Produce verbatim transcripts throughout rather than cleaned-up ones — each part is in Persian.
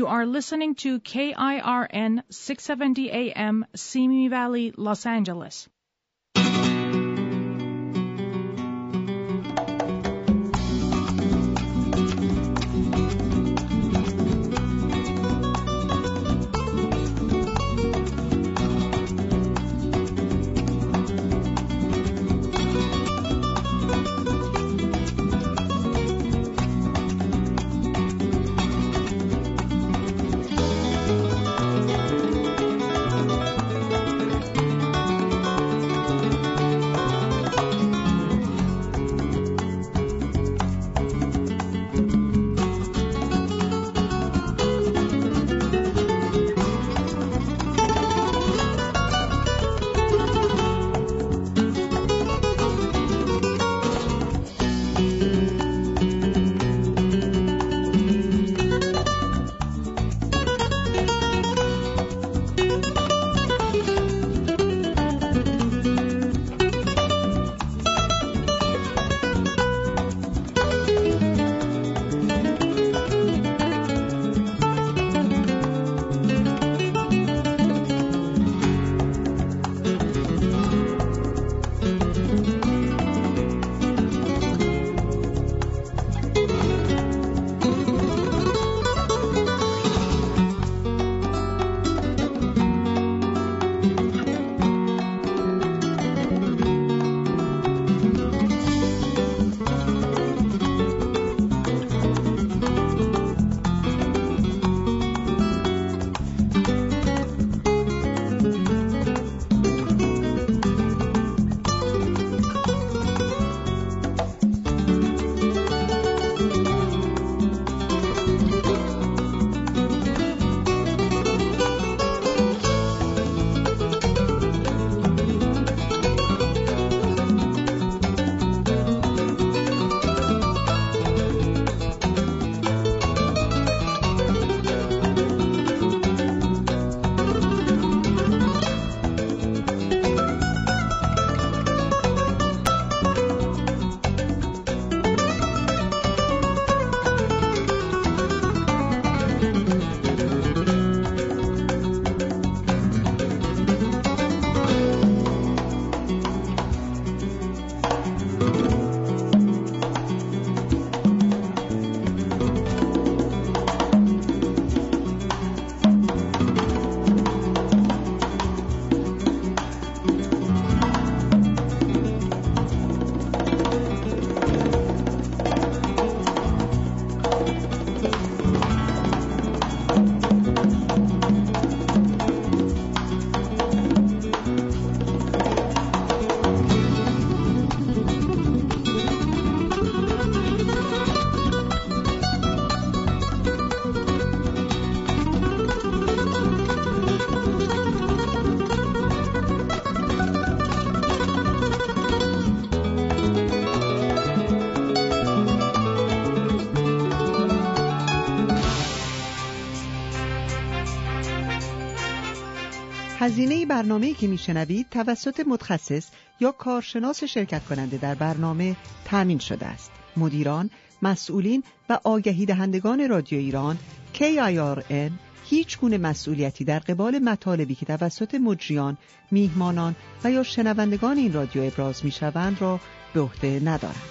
You are listening to K I R N six seventy A M, Simi Valley, Los Angeles. هزینه برنامه‌ای که میشنوید توسط متخصص یا کارشناس شرکت کننده در برنامه تامین شده است. مدیران، مسئولین و آگهی دهندگان رادیو ایران کی آی آر ان هیچ گونه مسئولیتی در قبال مطالبی که توسط مجریان، میهمانان و یا شنوندگان این رادیو ابراز میشوند را به عهده ندارند.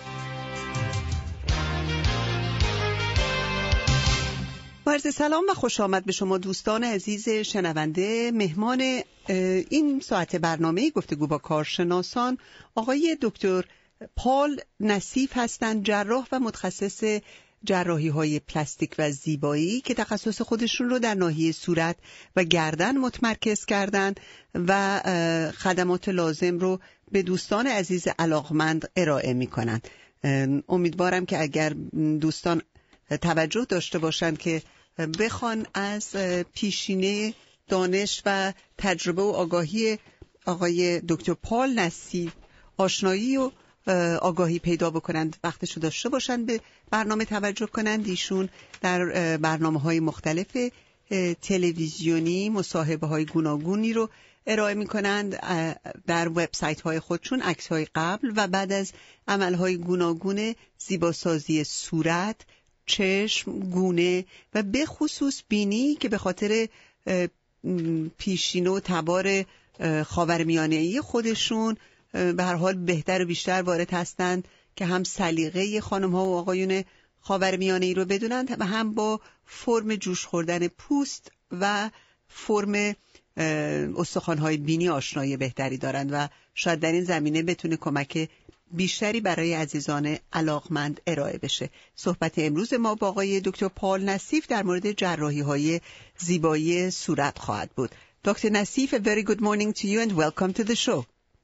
عرض سلام و خوش آمد به شما دوستان عزیز شنونده. مهمان این ساعت برنامه گفتگو با کارشناسان آقای دکتر پال نصیف هستند، جراح و متخصص جراحی های پلاستیک و زیبایی که تخصص خودشون رو در ناحیه صورت و گردن متمرکز کردند و خدمات لازم رو به دوستان عزیز علاقمند ارائه می کنند. امیدوارم که اگر دوستان توجه داشته باشند که بخوان از پیشینه دانش و تجربه و آگاهی آقای دکتر پال نصیف آشنایی و آگاهی پیدا بکنند، وقتشو داشته باشند به برنامه توجه کنند. ایشون در برنامه‌های مختلف تلویزیونی مصاحبه‌های گوناگونی رو ارائه می‌کنند در وبسایت‌های خودشون، عکس‌های قبل و بعد از عمل‌های گوناگون زیباسازی صورت، چشم، گونه و به خصوص بینی که به خاطر پیشین و تبار خاورمیانه‌ای خودشون به هر حال بهتر و بیشتر وارد هستند که هم سلیقه خانم‌ها و آقایون خاورمیانه‌ای رو بدونند و هم با فرم جوش خوردن پوست و فرم استخوان‌های بینی آشنایی بهتری دارند و شاید در این زمینه بتونه کمک بیشتری برای عزیزان علاقمند ارائه بشه. صحبت امروز ما با آقای دکتر پال نصیف در مورد جراحی‌های زیبایی صورت خواهد بود. Doctor Nassif, a very good morning to you and welcome to the show.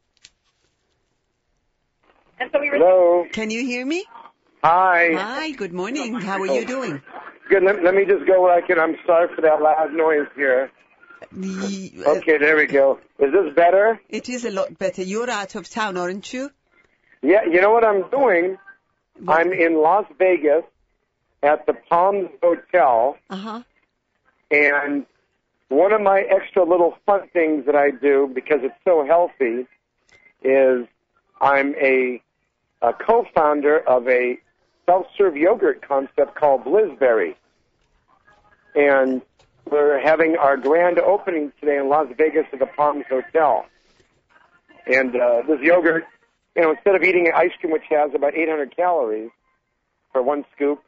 Hello. Can you hear me? Hi. Hi, good morning. How are you doing? Good. Let, let me just go where I can. I'm sorry for that loud noise here. The, uh, Okay, there we go. Is this better? It is a lot better. You're out of town, aren't you? Yeah, you know what I'm doing? What? I'm in Las Vegas at the Palms Hotel, Uh-huh. and one of my extra little fun things that I do, because it's so healthy, is I'm a, a co-founder of a self-serve yogurt concept called Blissberry. And we're having our grand opening today in Las Vegas at the Palms Hotel. And uh, this yogurt, you know, instead of eating an ice cream which has about eight hundred calories for one scoop,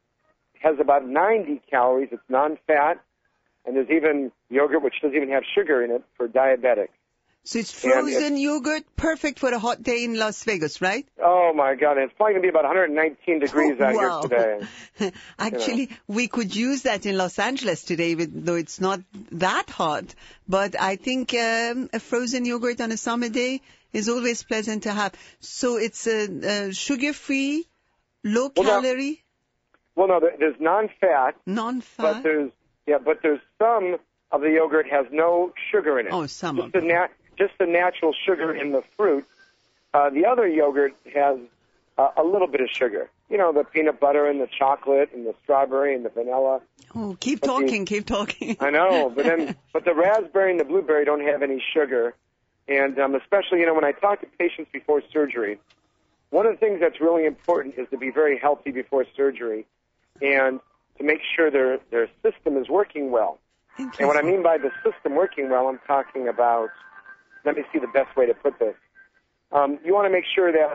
it has about ninety calories. It's non-fat. And there's even yogurt which doesn't even have sugar in it for diabetics. So it's frozen yogurt, perfect for a hot day in Las Vegas, right? Oh, my God. It's probably going to be about one hundred nineteen degrees Oh, out wow. here today. Actually, you know. We could use that in Los Angeles today, though it's not that hot. But I think um, a frozen yogurt on a summer day is always pleasant to have. So it's a, a sugar-free, low-calorie? Well, no, well, no, there's non-fat. Non-fat? But there's, yeah, but there's some of the yogurt has no sugar in it. Oh, some just of the nat- Just the natural sugar in the fruit. Uh, the other yogurt has uh, a little bit of sugar. You know, the peanut butter and the chocolate and the strawberry and the vanilla. Oh, keep but talking, the, keep talking. I know, but then, but the raspberry and the blueberry don't have any sugar. And um, especially, you know, when I talk to patients before surgery, one of the things that's really important is to be very healthy before surgery and to make sure their, their system is working well. And what I mean by the system working well, I'm talking about, let me see the best way to put this. Um, you want to make sure that,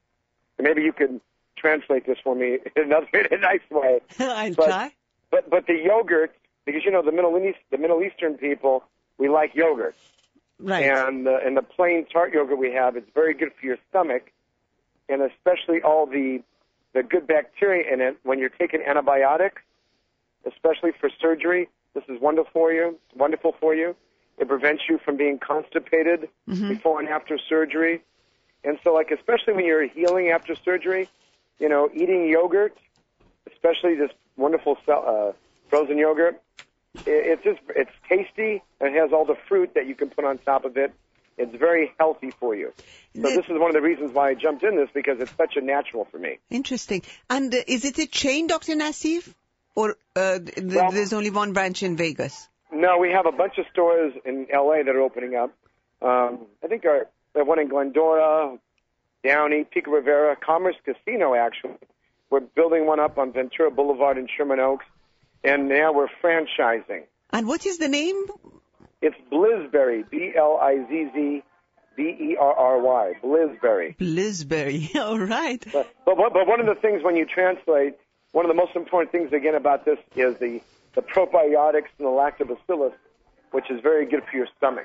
maybe you can translate this for me in another in a nice way. I'll but, try. But but the yogurt, because you know the Middle East, the Middle Eastern people, we like yogurt. Right. And uh, and the plain tart yogurt we have, it's very good for your stomach, and especially all the the good bacteria in it. When you're taking antibiotics, especially for surgery, this is wonderful for you. Wonderful for you. It prevents you from being constipated mm-hmm. before and after surgery. And so, like, especially when you're healing after surgery, you know, eating yogurt, especially this wonderful uh, frozen yogurt, it, it's just, it's tasty, and it has all the fruit that you can put on top of it. It's very healthy for you. So this is one of the reasons why I jumped in this, because it's such a natural for me. Interesting. And uh, is it a chain, Doctor Nassif? Or uh, th- well, there's only one branch in Vegas? No, we have a bunch of stores in L A that are opening up. Um, I think our, we have one in Glendora, Downey, Pico Rivera, Commerce Casino, actually. We're building one up on Ventura Boulevard in Sherman Oaks, and now we're franchising. And what is the name? It's Blissberry, B L I Z Z B E R R Y, Blissberry. Blissberry, all right. But, but, but one of the things when you translate, one of the most important things, again, about this is the the probiotics and the lactobacillus, which is very good for your stomach.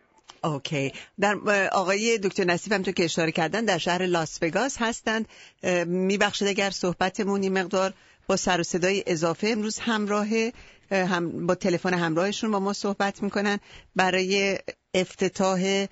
اوکی. در آقای دکتر نصیف هم تو که اشاره کردن در شهر لاس وگاس هستند. میبخشید اگر صحبتمون این مقدار با سر و صدای اضافه، امروز همراه هم با تلفن همراهشون با ما صحبت میکنن برای افتتاح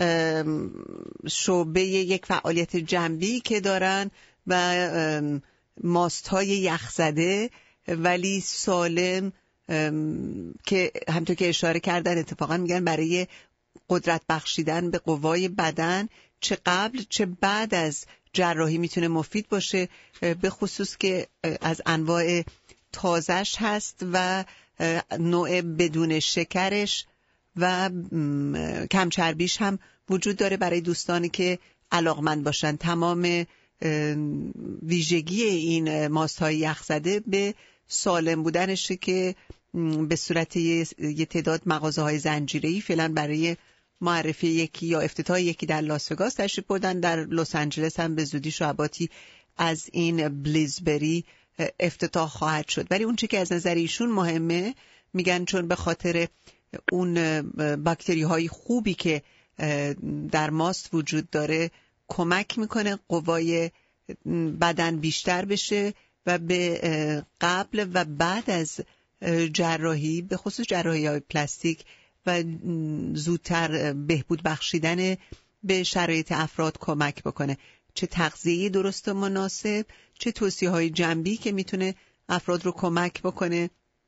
شعبه یک فعالیت جنبی که دارن و ماست‌های یخزده ولی سالم که همونطور که اشاره کردن اتفاقا میگن برای قدرت بخشیدن به قوای بدن چه قبل چه بعد از جراحی میتونه مفید باشه، به خصوص که از انواع تازه‌اش هست و نوع بدون شکرش و کم چربیش هم وجود داره برای دوستانی که علاقمند باشن. تمام ویژگی این ماست‌های یخزده به سالم بودنشه که به صورت یه تعداد مغازه‌های زنجیره‌ای فعلا برای معرفی یکی یا افتتاح یکی در لاس وگاس تشریف بردن. در لس آنجلس هم به زودی شعباتی از این بلیزبری افتتاح خواهد شد. ولی اون چیزی که از نظر ایشون مهمه، میگن چون به خاطر اون باکتری های خوبی که در ماست وجود داره کمک میکنه قوای بدن بیشتر بشه و به قبل و بعد از جراحی، به خصوص جراحی های پلاستیک، و زودتر بهبود بخشیدن به شرایط افراد کمک بکنه. چه تغذیه درست و مناسب، چه توصیه های جنبی که میتونه افراد رو کمک بکنه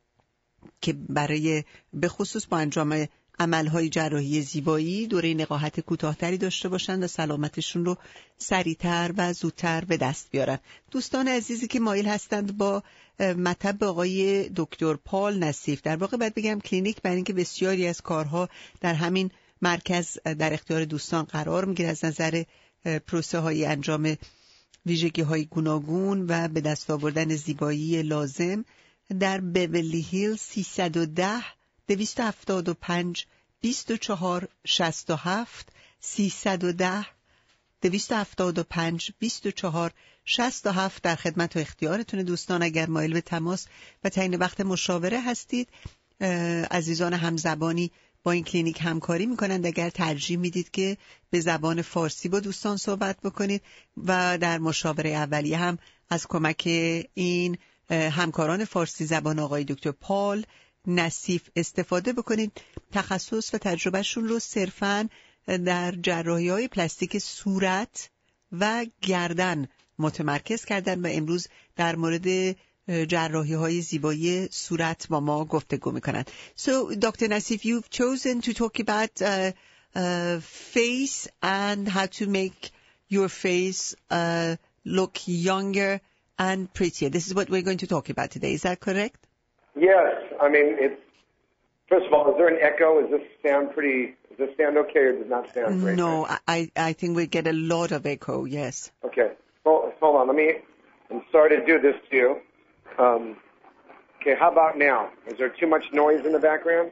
که برای به خصوص با انجام عملهای جراحی زیبایی دوره نقاهت کوتاه‌تری داشته باشن و سلامتشون رو سریعتر و زودتر به دست بیارن. دوستان عزیزی که مایل هستند با مطب آقای دکتر پال نصیف، در واقع باید بگم کلینیک، برای اینکه بسیاری از کارها در همین مرکز در اختیار دوستان قرار میگیره از نظر پروسه های انجام ویژگی های گوناگون و به دست آوردن زیبایی لازم، در بیولی هیل سیصد و ده دویست و هفتاد و پنج بیست و چهار شصت و هفت سیصد و ده دویست و هفتاد و پنج بیست و چهار شصت و هفت در خدمت و اختیارتون دوستان. اگر مایل به تماس و تعیین وقت مشاوره هستید، عزیزان همزبانی با این کلینیک همکاری میکنند. اگر ترجیح میدید که به زبان فارسی با دوستان صحبت بکنید و در مشاوره اولیه هم از کمک این همکاران فارسی زبان آقای دکتر پال نصیف استفاده بکنید، تخصص و تجربهشون رو صرفاً در جراحی‌های پلاستیک صورت و گردن متمرکز کردن و امروز در مورد جراحی‌های زیبایی صورت با ما گفتگو می‌کنند. So Doctor Nassif, you've chosen to talk about uh, uh, face and how to make your face uh, look younger and prettier. This is what we're going to talk about today. Is that correct? Yes. I mean, it's, first of all, is there an echo? Does this sound pretty, does this sound okay or does not sound great? No, I, I think we get a lot of echo, yes. Okay. Well, hold on. Let me, I'm sorry to do this to you. Um, okay, how about now? Is there too much noise in the background?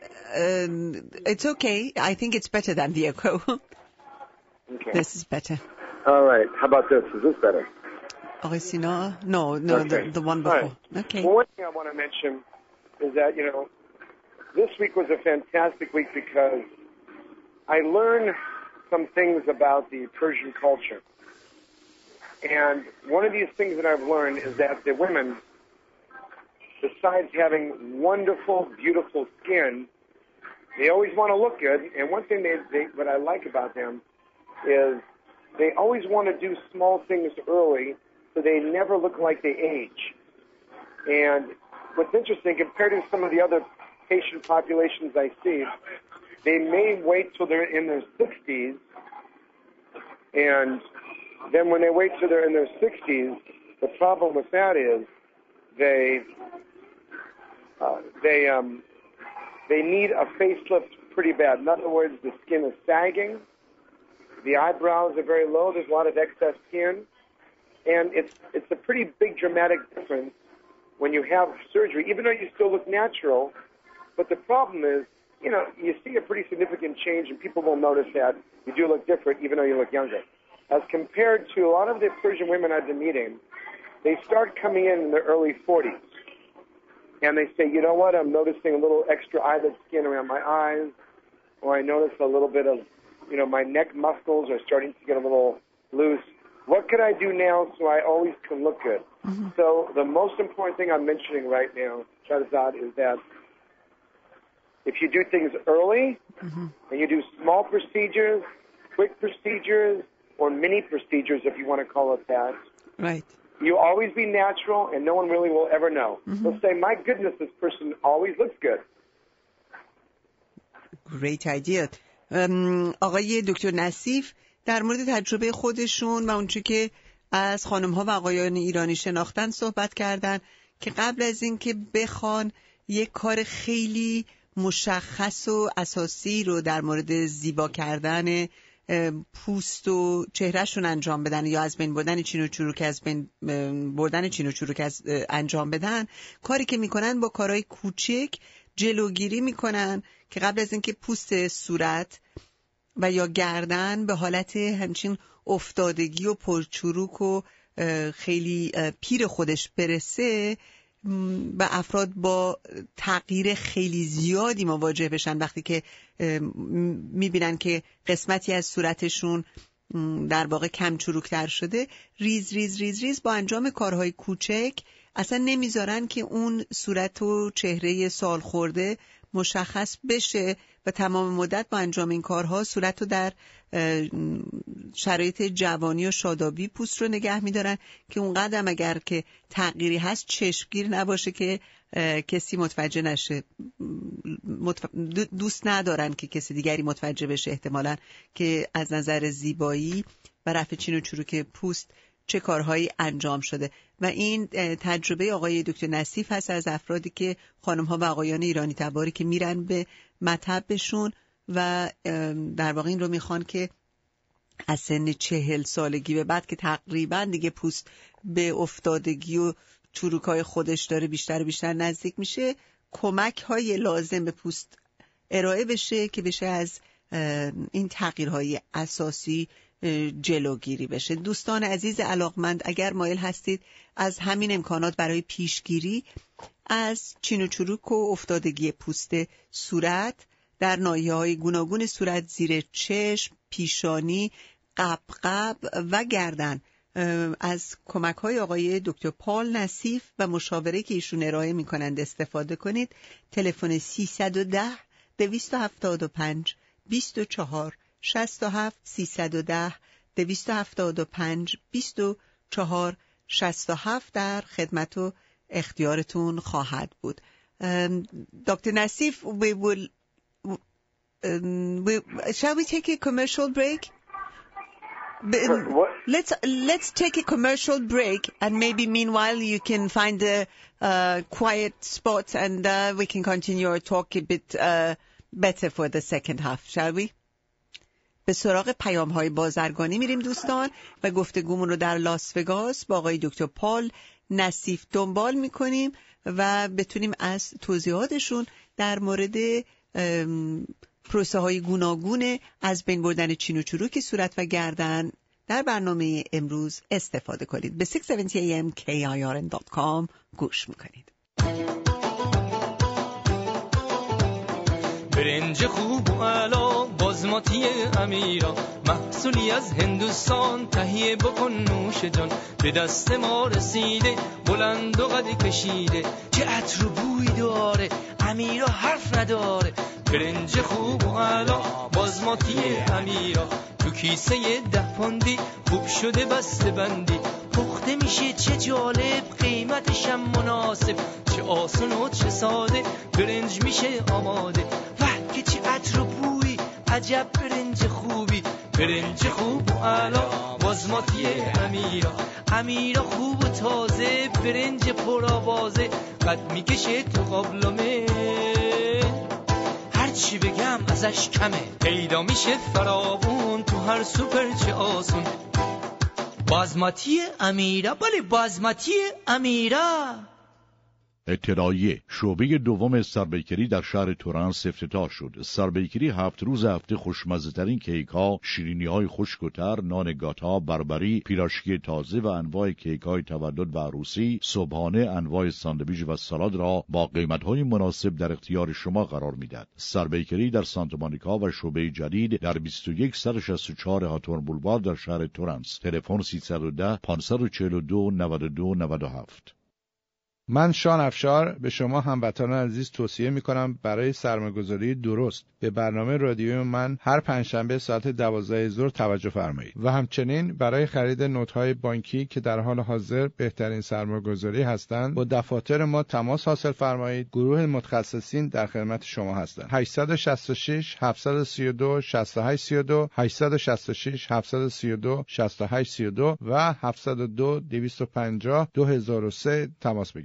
Um, it's okay. I think it's better than the echo. Okay. This is better. All right. How about this? Is this better? Orisina? No, no, Okay. the, the one before. Right. Okay. Well, one thing I want to mention is that, you know, this week was a fantastic week because I learned some things about the Persian culture. And one of these things that I've learned is that the women, besides having wonderful, beautiful skin, they always want to look good. And one thing they, they, what I like about them is they always want to do small things early so they never look like they age. And what's interesting, compared to some of the other patient populations I see, they may wait till they're in their sixties, and then when they wait till they're in their sixties, the problem with that is they uh, they um, they need a facelift pretty bad. In other words, the skin is sagging, the eyebrows are very low, there's a lot of excess skin, and it's it's a pretty big dramatic difference when you have surgery, even though you still look natural. But the problem is, you know, you see a pretty significant change, and people will notice that you do look different, even though you look younger. As compared to a lot of the Persian women I've been meeting, they start coming in in their early forties. And they say, you know what, I'm noticing a little extra eyelid skin around my eyes, or I notice a little bit of, you know, my neck muscles are starting to get a little loose. What can I do now so I always can look good? Mm-hmm. So the most important thing I'm mentioning right now, Shahrazad, is that if you do things early, mm-hmm. and you do small procedures, quick procedures, or mini procedures, if you want to call it that, right, you'll always be natural, and no one really will ever know. Mm-hmm. They'll say, my goodness, this person always looks good. Great idea. um, آقای دکتر نصیف در مورد تجربه خودشون و اونچه که از خانم‌ها و آقایان ایرانی شناختن صحبت کردن که قبل از این که بخوان یک کار خیلی مشخص و اساسی رو در مورد زیبا کردن پوست و چهرهشون انجام بدن یا از بین بردن چین و چروک از بین بردن چین و چروک از انجام بدن، کاری که میکنن با کارهای کوچک جلوگیری میکنن که قبل از اینکه پوست صورت و یا گردن به حالت همچین افتادگی و پرچروک و خیلی پیر خودش برسه، به افراد با تغییر خیلی زیادی مواجه بشن وقتی که میبینن که قسمتی از صورتشون در واقع کم چروکتر شده. ریز ریز ریز ریز با انجام کارهای کوچک اصلا نمیذارن که اون صورت و چهره سال خورده مشخص بشه و تمام مدت با انجام این کارها صورت رو در شرایط جوانی و شادابی پوست رو نگه میدارن که اون قدم اگر که تغییری هست چشمگیر نباشه که کسی متوجه نشه. متف... دوست ندارن که کسی دیگری متوجه بشه احتمالاً که از نظر زیبایی و رفع چین و چروک پوست چه کارهایی انجام شده. و این تجربه آقای دکتر نصیف هست از افرادی که خانم‌ها و آقایان ایرانی تباری که میرن به مطبشون و در واقع این رو میخوان که از سن چهل سالگی به بعد که تقریبا دیگه پوست به افتادگی و چروکای خودش داره بیشتر و بیشتر نزدیک میشه، کمک های لازم به پوست ارائه بشه که بشه از این تغییرهای اساسی جلوگیری بشه. دوستان عزیز علاقمند، اگر مایل هستید از همین امکانات برای پیشگیری از چین و چروک و افتادگی پوست صورت در ناحیه‌های گوناگون صورت، زیر چشم، پیشانی، قبقب و گردن از کمک‌های آقای دکتر پال نصیف و مشاوره که ایشون ارائه می‌کنند استفاده کنید. تلفن سیصد و ده دویست و هفتاد و پنج بیست و چهار شصت و هفت سیصد و ده دویست و هفتاد و پنج بیست و چهار شصت و هفت در خدمت و اختیارتون خواهد بود. دکتر نصیف, we will um, we, shall we take a commercial break? What? Let's let's take a commercial break, and maybe meanwhile you can find a uh, quiet spot, and uh, we can continue our talk a bit uh, better for the second half, shall we? به سراغ پیام‌های بازرگانی میریم دوستان و گفتگومون رو در لاس وگاس با آقای دکتر پال نصیف دنبال میکنیم و بتونیم از توضیحاتشون در مورد پروسه های گوناگون از بین بردن چین و چروک صورت و گردن در برنامه امروز استفاده کنید. به ششصد و هفتاد ای ام کی آی آر ان دات کام گوش میکنید. برنج خوب و علا بازماتی امیرا، محصولی از هندوستان تهیه بکن نوش جان. به دست ما رسیده بلند و قد کشیده، چه عطر و بوی داره امیرا حرف نداره. برنج خوب و علا بازماتی امیرا، تو کیسه ده پوندی خوب شده بسته بندی. پخته میشه چه جالب، قیمتش هم مناسب، چه آسون و چه ساده برنج میشه آماده. وه که چه عطر و بوی، عجب برنج خوبی. برنج خوب و علا بازماتی امیرا، امیرا خوب و تازه، برنج پرآوازه، قد میکشه تو قابلمه. هرچی بگم ازش کمه، پیدا میشه فراوون تو هر سوپر، چه آسون. بازماتی امیرا، بله بازماتی امیرا. اطلاعیه: شعبه دوم سربیکری در شهر تورنس افتتاح شد. سربیکری هفت روز هفته خوشمزه ترین کیک ها، شیرینی های خشک و تر، نان گاتا، بربری، پیراشکی تازه و انواع کیک های تولد و عروسی، صبحانه، انواع ساندویچ و سالاد را با قیمت های مناسب در اختیار شما قرار میدهد. سربیکری در سانتا مونیکا و شعبه جدید در بیست و یک صد و شصت و چهار هاتورن بولوار در شهر تورنس. تلفن سیصد و ده پانصد و چهل و دو نود و دو نود و هفت. من شان افشار به شما هموطنان عزیز توصیه میکنم برای سرمایه‌گذاری درست به برنامه رادیوی من هر پنجشنبه ساعت دوازده ظهر توجه فرمایید و همچنین برای خرید نوت‌های بانکی که در حال حاضر بهترین سرمایه‌گذاری هستند با دفاتر ما تماس حاصل فرمایید. گروه متخصصین در خدمت شما هستند. هشت شش شش هفت سه دو شش هشت سه دو هشت شش شش هفت سه دو شش هشت سه دو و هفت صفر دو دویست و پنجاه دو هزار و سه تماس بگیرید.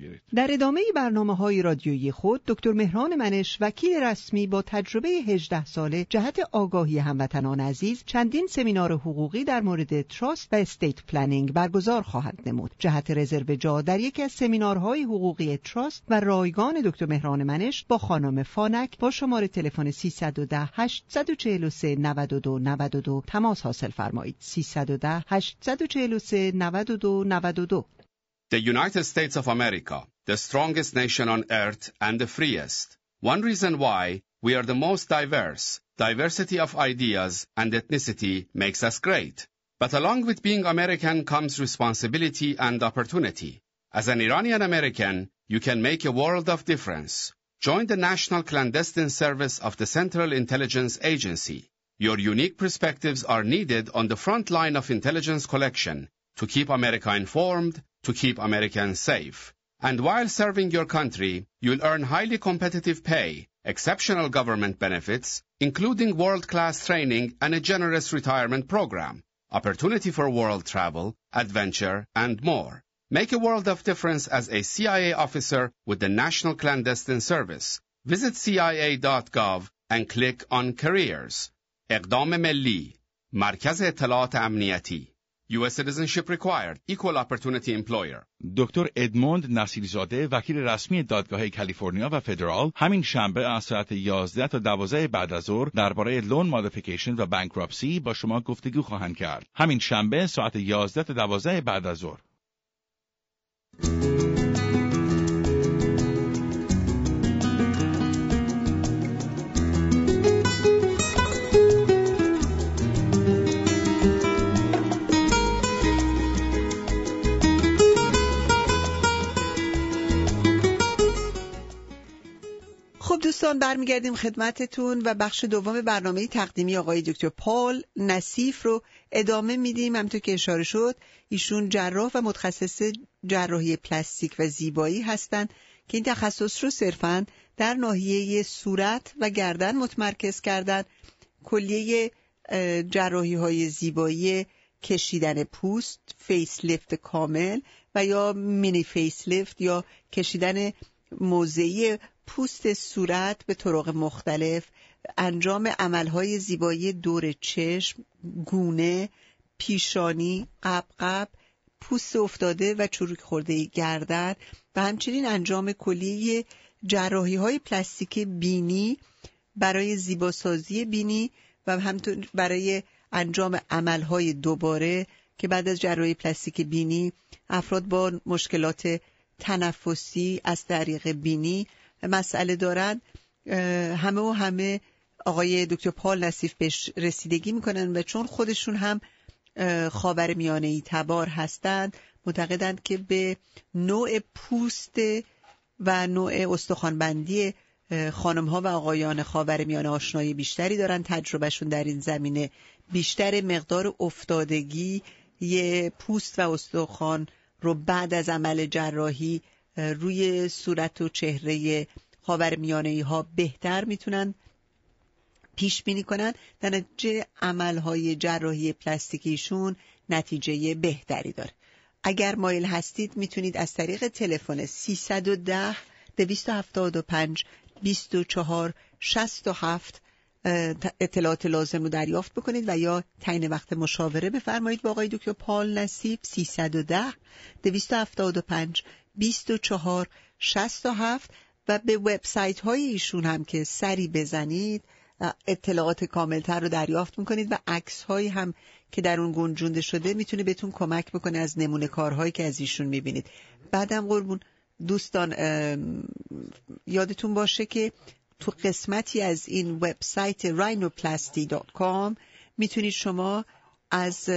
بگیرید. در ادامه برنامه‌های رادیویی خود دکتر مهران منش، وکیل رسمی با تجربه هجده ساله جهت آگاهی هموطنان عزیز، چندین سمینار حقوقی در مورد تراست و استیت پلنینگ برگزار خواهند نمود. جهت رزرو جا در یکی از سمینارهای حقوقی تراست و رایگان دکتر مهران منش با خانم فانک با شماره تلفن سیصد و ده هشتصد و چهل و سه نود و دو نود و دو تماس حاصل فرمایید. سیصد و ده هشتصد و چهل و سه نود و دو نود و دو. The United States of America, the strongest nation on earth and the freest. One reason why we are the most diverse, diversity of ideas and ethnicity makes us great. But along with being American comes responsibility and opportunity. As an Iranian American, you can make a world of difference. Join the National Clandestine Service of the Central Intelligence Agency. Your unique perspectives are needed on the front line of intelligence collection to keep America informed, to keep Americans safe. And while serving your country, you'll earn highly competitive pay, exceptional government benefits, including world-class training and a generous retirement program, opportunity for world travel, adventure, and more. Make a world of difference as a C I A officer with the National Clandestine Service. Visit C I A dot gov and click on Careers. اقدام ملی، مرکز اطلاعات امنیتی. U S citizenship required. Equal opportunity employer. دکتر ادموند نصیرزاده، وکیل رسمی دادگاه کالیفرنیا و فدرال، همین شنبه از ساعت یازده تا دوازده بعد از ظهر درباره لون مودیفیکیشن و بانکراپسی با شما گفتگو خواهند کرد. همین شنبه ساعت یازده تا دوازده بعد از ظهر. خب دوستان، برمیگردیم خدمتتون و بخش دوم برنامه تقدیمی آقای دکتر پال نصیف رو ادامه میدیم. همونطور که اشاره شد ایشون جراح و متخصص جراحی پلاستیک و زیبایی هستند که این تخصص رو صرفاً در ناحیه صورت و گردن متمرکز کردن. کلیه جراحی های زیبایی کشیدن پوست، فیس لیفت کامل و یا مینی فیس لیفت یا کشیدن موضعی پوست صورت به طرق مختلف، انجام عملهای زیبایی دور چشم، گونه، پیشانی، قبقب، پوست افتاده و چروک خورده گردن و همچنین انجام کلیه جراحی‌های پلاستیک بینی برای زیباسازی بینی و همینطور برای انجام عملهای دوباره که بعد از جراحی پلاستیک بینی افراد با مشکلات تنفسی از طریق بینی مسئله دارن، همه و همه آقای دکتر پال نصیف بهش رسیدگی میکنن و چون خودشون هم خاورمیانه‌ای تبار هستند معتقدند که به نوع پوست و نوع استخوانبندی خانم‌ها و آقایان خاورمیانه آشنایی بیشتری دارن، تجربهشون در این زمینه بیشتر، مقدار افتادگی یه پوست و استخوان رو بعد از عمل جراحی روی صورت و چهره خاورمیانه‌ای ها بهتر میتونن پیش بینی کنن، در نتیجه عملهای جراحی پلاستیکیشون نتیجه بهتری داره. اگر مایل هستید میتونید از طریق تلفن سیصد و ده دویست و هفتاد و پنج بیست و چهار شصت و هفت اطلاعات لازم رو دریافت بکنید و یا تعیین وقت مشاوره بفرمایید با آقای دکتر پال نصیف. سیصد و ده دویست و هفتاد و پنج بیست و چهار شصت و هفت و به وبسایت های ایشون هم که سری بزنید اطلاعات کاملتر رو دریافت میکنید و عکس هایی هم که در اون گنجونده شده میتونه بهتون کمک بکنه از نمونه کارهایی که از ایشون میبینید. بعدم قربون دوستان یادتون باشه که تو قسمتی از این وبسایت راینوپلاستی دات کام میتونید شما از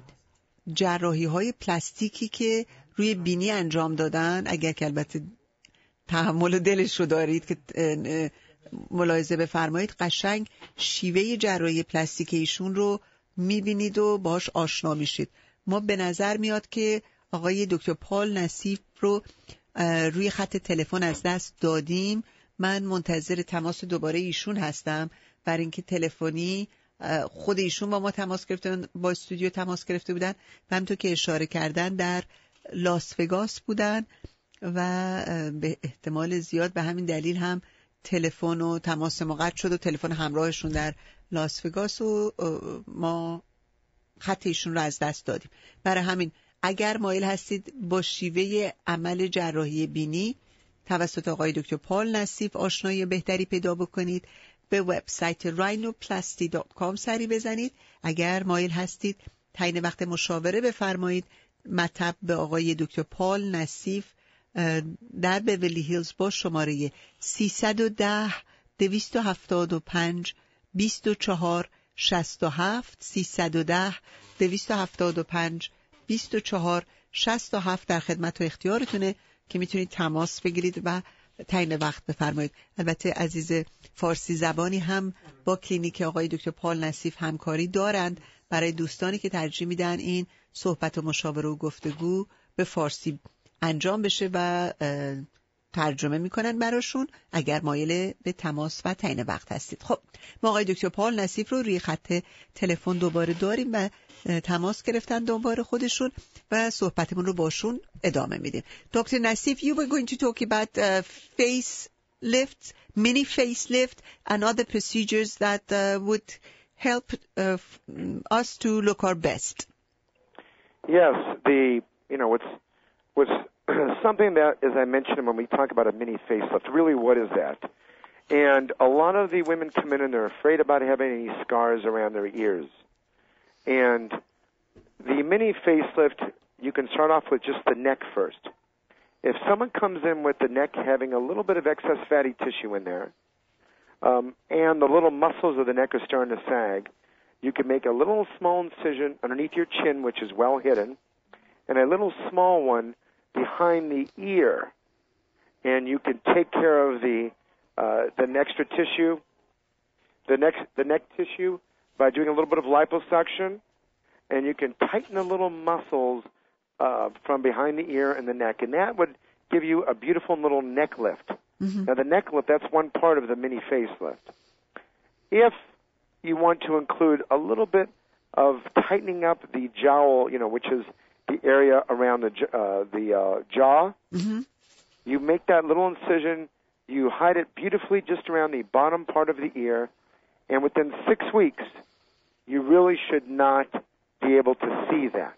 جراحی های پلاستیکی که روی بینی انجام دادن، اگر که البته تحمل دلش رو دارید که ملاحظه بفرمایید، قشنگ شیوه جراحی پلاستیک ایشون رو میبینید و باش آشنا میشید. ما به نظر میاد که آقای دکتر پال نصیف رو روی خط تلفن از دست دادیم. من منتظر تماس دوباره ایشون هستم برای اینکه تلفنی خود ایشون با ما تماس گرفتن، با استودیو تماس گرفته بودن و همونطور که اشاره کردن در لاس وگاس بودن و به احتمال زیاد به همین دلیل هم تلفن و تماس ما قطع شد و تلفن همراهشون در لاس وگاس و ما خط ایشون رو از دست دادیم. برای همین اگر مایل هستید با شیوه عمل جراحی بینی توسط آقای دکتر پال نصیف آشنایی بهتری پیدا بکنید، به وبسایت راینوپلاستی دات کام سری بزنید. اگر مایل هستید تعیین وقت مشاوره بفرمایید، مطب به آقای دکتر پال نصیف در بیولی هیلز با شماره سیصد و ده دویست و هفتاد و پنج بیست و چهار شصت و هفت سیصد و ده دویست و هفتاد و پنج بیست و چهار شصت و هفت در خدمت و اختیارتونه که میتونید تماس بگیرید و تعیین وقت بفرمایید. البته عزیز فارسی زبانی هم با کلینیک آقای دکتر پال نصیف همکاری دارند برای دوستانی که ترجیح میدن این صحبت و مشاوره و گفتگو به فارسی انجام بشه و ترجمه میکنن براشون اگر مایل به تماس و تعیین وقت هستید. خب ما آقای دکتر پال نصیف رو روی خط تلفن دوباره داریم و تماس گرفتن دوباره خودشون و صحبتمون رو باشون ادامه میدیم. دکتر نصیف, you were going to talk about uh, facelifts, mini facelift and other procedures that uh, would help uh, us to look our best. Yes, the you know what's what's something that, as I mentioned when we talk about a mini facelift, really what is that? And a lot of the women come in and they're afraid about having any scars around their ears. And the mini facelift, you can start off with just the neck first. If someone comes in with the neck having a little bit of excess fatty tissue in there, um, and the little muscles of the neck are starting to sag, you can make a little small incision underneath your chin, which is well hidden, and a little small one behind the ear, and you can take care of the uh, the extra tissue, the neck the neck tissue by doing a little bit of liposuction, and you can tighten the little muscles uh, from behind the ear and the neck, and that would give you a beautiful little neck lift. Mm-hmm. Now, the neck lift, that's one part of the mini facelift. If you want to include a little bit of tightening up the jowl, you know, which is the area around the uh, the uh, jaw, mm-hmm. you make that little incision, you hide it beautifully just around the bottom part of the ear, and within six weeks, you really should not be able to see that.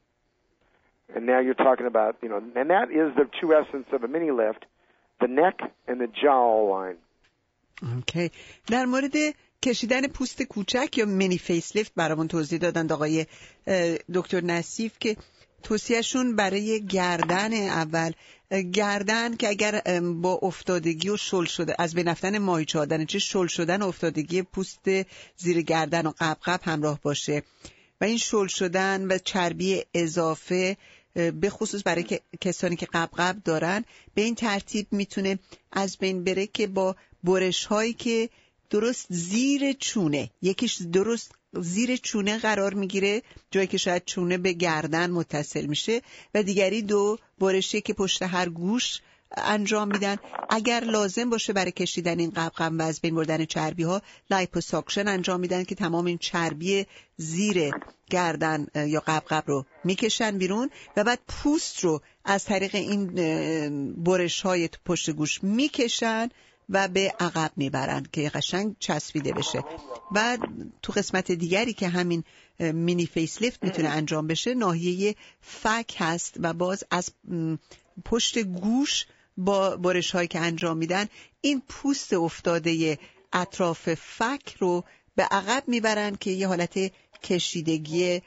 And now you're talking about, you know, and that is the true essence of a mini lift, the neck and the jaw line. Okay. در مورد کشیدن پوست کوچک یا مینی فیس لیفت برامون توضیح دادن آقای دکتر نصیف که توصیهشون برای گردن اول، گردن که اگر با افتادگی و شل شده از بین رفتن ماهیچه آدن چه شل شدن و افتادگی پوست زیر گردن و قبقب همراه باشه و این شل شدن و چربی اضافه به خصوص برای کسانی که قبقب دارن به این ترتیب میتونه از بین بره که با برش هایی که درست زیر چونه، یکیش درست زیر چونه قرار میگیره جایی که شاید چونه به گردن متصل میشه و دیگری دو برشی که پشت هر گوش انجام میدن. اگر لازم باشه برای کشیدن این قبقب و از بین بردن چربی ها لایپوساکشن انجام میدن که تمام این چربی زیر گردن یا قبقب رو میکشن بیرون و بعد پوست رو از طریق این برش های پشت گوش میکشن و به عقب میبرن که قشنگ چسبیده بشه. و تو قسمت دیگری که همین مینی فیس لیفت میتونه انجام بشه ناحیه فک هست و باز از پشت گوش با برش هایی که انجام میدن این پوست افتاده اطراف فک رو به عقب میبرن که یه حالت کشیدگی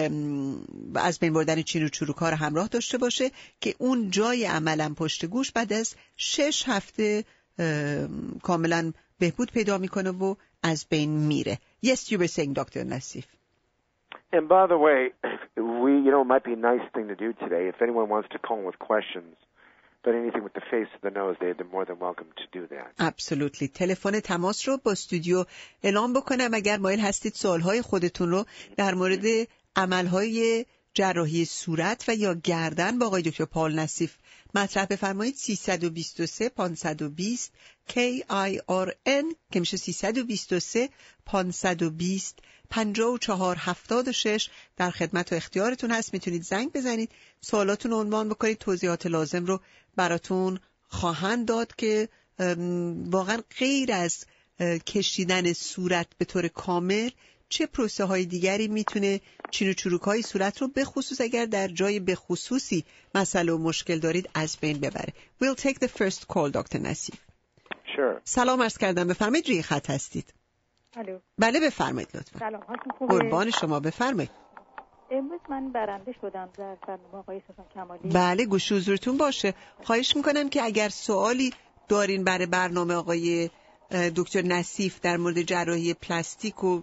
از بین بردن چین و چروک ها رو همراه داشته باشه که اون جای عملا پشت گوش بعد از شش هفته کاملا بهبود پیدا میکنه و از بین میره. Yes, you were saying, Doctor Nassif. And by the way, we, you know, it might be a nice thing to do today. If anyone wants to call with questions, but anything with the face of the nose, they're more than welcome to do that. Absolutely. تلفن تماس رو با استودیو اعلام بکنم اگر مایل هستید سوالهای خودتون رو در مورد عملهای جراحی صورت و یا گردن با آقای دکتر پال نصیف مطرح بفرمایید. سیصد و بیست و سه پانصد و بیست کی آی آر ان که میشه سیصد و بیست و سه پانصد و بیست پنجاه و چهار هفتاد و شش در خدمت و اختیارتون هست. میتونید زنگ بزنید، سوالاتون رو عنوان بکنید، توضیحات لازم رو براتون خواهند داد که واقعا غیر از کشیدن صورت به طور کامل چه پروسه های دیگری میتونه چین و چروک های صورت رو به خصوص اگر در جای به خصوصی مسئله و مشکل دارید از بین ببره. We'll take the first call دکتر نصیف. Sure. سلام عرض کردم، بفرمایید، روی خط هستید. الو. بله بفرمایید لطفا. سلام، حالتون خوبه؟ قربان شما، بفرمایید. امروز من برنده شدم در برنامه آقای سوسن کمالی. بله گوش حضورتون باشه. خواهش میکنم که اگر سوالی دارین برای برنامه آقای دکتر نصیف در مورد جراحی پلاستیک و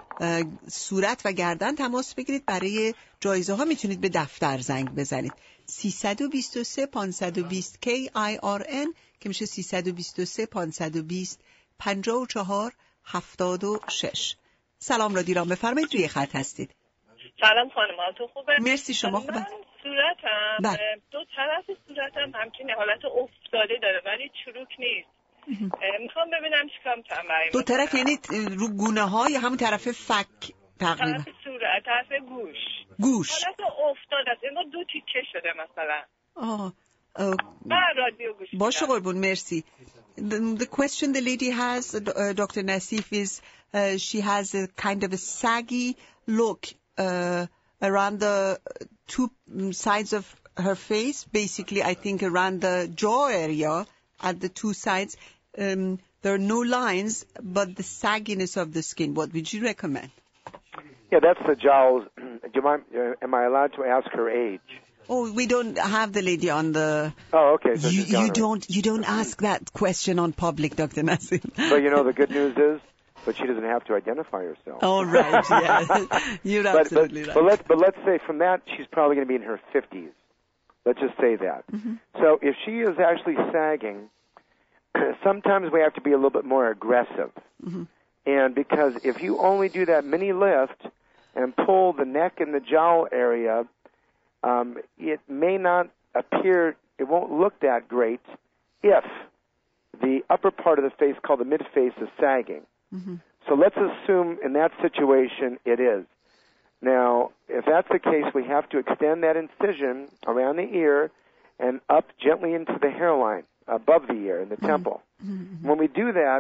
صورت و گردن تماس بگیرید. برای جایزه ها میتونید به دفتر زنگ بزنید سیصد و بیست و سه پانصد و بیست کی آی آر ان که میشه سیصد و بیست و سه پانصد و بیست پنجاه و چهار هفتاد و شش. سلام را دیران، بفرمایید، روی خط هستید. سلام خانم، حالتون خوبه؟ مرسی، شما خوبه؟ من صورتم بله. دو طرف صورتم همچین حالت افتاده داره ولی چروک نیست. میخوام ببینم چیکار میتونم برای دو طرف یعنی رو گونه ها یا همون طرف فک تقریبا؟ طرف صورت، طرف گوش. گوش حالت افتاده است، انگار دو تیکه شده مثلا. آه من رادیو گوش باشه قربون، مرسی. The, the question the lady has, uh, Doctor Nassif, is uh, she has a kind of a saggy look uh, around the two sides of her face, basically I think around the jaw area at the two sides. Um, there are no lines, but the sagginess of the skin. What would you recommend? Yeah, that's the jowls. Do you mind, uh, am I allowed to ask her age? Oh, we don't have the lady on the... Oh, okay. So you she's gone you already. don't you don't ask that question on public, Doctor Nassif. So you know the good news is, but she doesn't have to identify herself. Oh, right, yeah. You're but, absolutely but, right. But let's, but let's say from that, she's probably going to be in her fifties. Let's just say that. Mm-hmm. So if she is actually sagging, sometimes we have to be a little bit more aggressive. Mm-hmm. And because if you only do that mini lift and pull the neck and the jowl area, um, it may not appear, it won't look that great if the upper part of the face, called the mid-face, is sagging. Mm-hmm. So let's assume in that situation it is. Now, if that's the case, we have to extend that incision around the ear and up gently into the hairline, above the ear, in the Mm-hmm. temple. Mm-hmm. When we do that,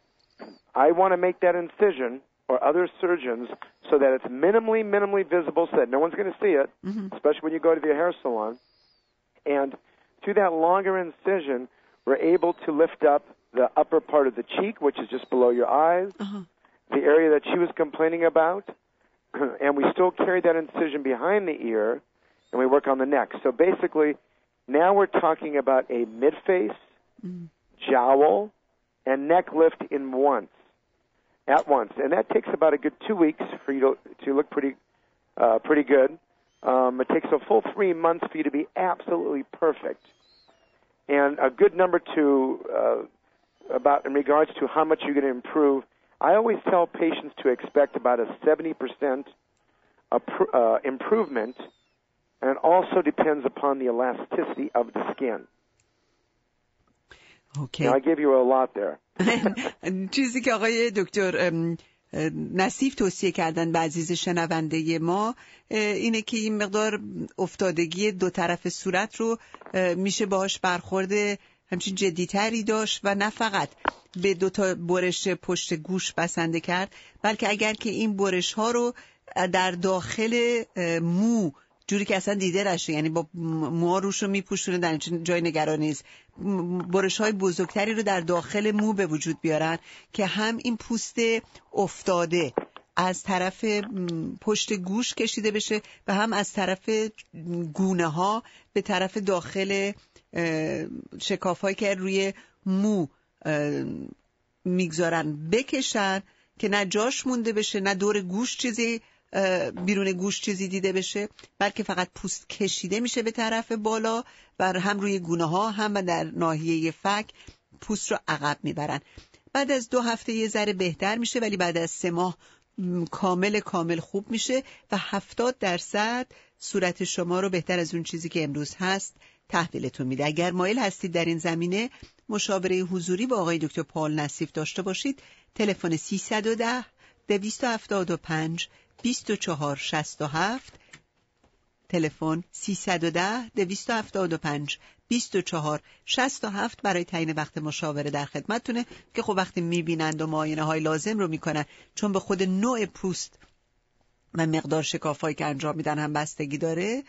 I want to make that incision, or other surgeons, so that it's minimally, minimally visible, so that no one's going to see it, Mm-hmm. especially when you go to the hair salon. And through that longer incision, we're able to lift up the upper part of the cheek, which is just below your eyes, Uh-huh. the area that she was complaining about, and we still carry that incision behind the ear, and we work on the neck. So basically, now we're talking about a mid-face, Mm-hmm. jowl, and neck lift in once, at once. And that takes about a good two weeks for you to, to look pretty, uh, pretty good. Um, it takes a full three months for you to be absolutely perfect. And a good number to, uh, about in regards to how much you're going to improve, I always tell patients to expect about a seventy percent uh, improvement, and it also depends upon the elasticity of the skin. Okay. Now, I gave you a lot there. چیزی که آقای دکتر نصیف توصیه کردن به عزیز شنونده ما اینه که این مقدار افتادگی دو طرف صورت رو میشه باهاش برخورد همچین جدیتری داشت و نه فقط به دو تا برش پشت گوش بسنده کرد، بلکه اگر که این برش ها رو در داخل مو جوری که اصلا دیده نشه، یعنی با موها روش رو میپوشونه، در جای نگرانی نیست، برش های بزرگتری رو در داخل مو به وجود بیارن که هم این پوست افتاده از طرف پشت گوش کشیده بشه و هم از طرف گونه ها به طرف داخل شکاف هایی که روی مو میگذارن بکشن که نه جاش مونده بشه، نه دور گوش چیزی بیرون گوش چیزی دیده بشه، بلکه فقط پوست کشیده میشه به طرف بالا و هم روی گونه ها هم در ناحیه فک پوست رو عقب میبرن. بعد از دو هفته یه ذره بهتر میشه، ولی بعد از سه ماه کامل کامل خوب میشه و هفتاد درصد صورت شما رو بهتر از اون چیزی که امروز هست تحویلتون میده. اگر مایل هستید در این زمینه مشاوره حضوری با آقای دکتر پال نصیف داشته باشید، تلفن سیصد و ده دویست و هفتاد و پنج بیست و چهار شصت و هفت، تلفن سیصد و ده دویست و هفتاد و پنج بیست و چهار شصت و هفت برای تعیین وقت مشاوره در خدمتتونه که خب وقتی میبینند و معاینه های لازم رو میکنن، چون به خود نوع پوست و مقدار شکافایی که انجام میدن هم بستگی داره،